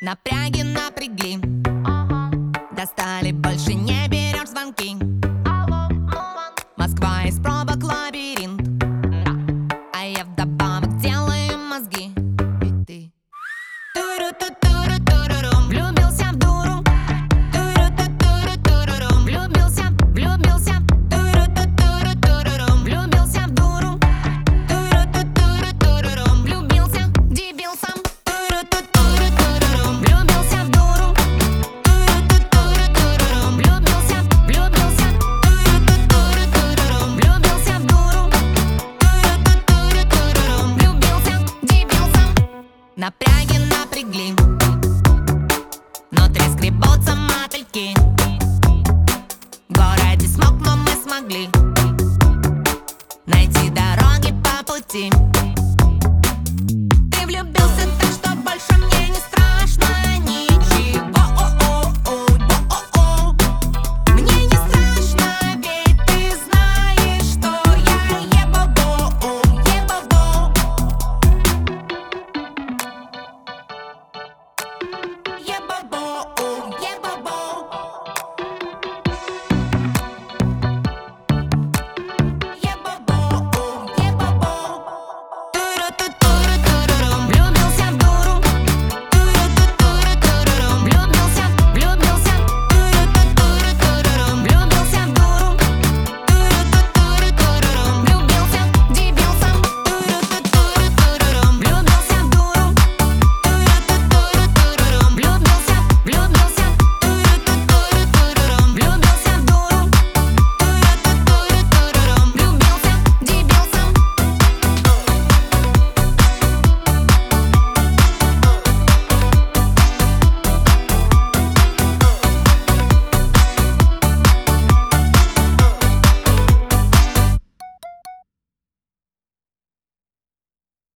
Напряги напрягли, достали, больше не берешь звонки. Москва из пробок лабиринт, а я вдобавок делаю мозги. И ты туру-ту-туру-турурум, влюбился в дуру. Туру-ту-туру-турурум, влюбился, туру-ту-туру-турурум, влюбился в дуру. Туру-ту-туру-турурум, влюбился, дебил сам. Туру-ту-туру-турурум, влюбился в дуру. Туру-ту-туру-турурум, влюбился, туру-ту-туру-турурум, влюбился в дуру. Туру-ту-туру-турурум, влюбился, дебил сам. Напряги напрягли, внутри скребутся мотыльки. В городе смог, но мы смогли найти дороги по пути.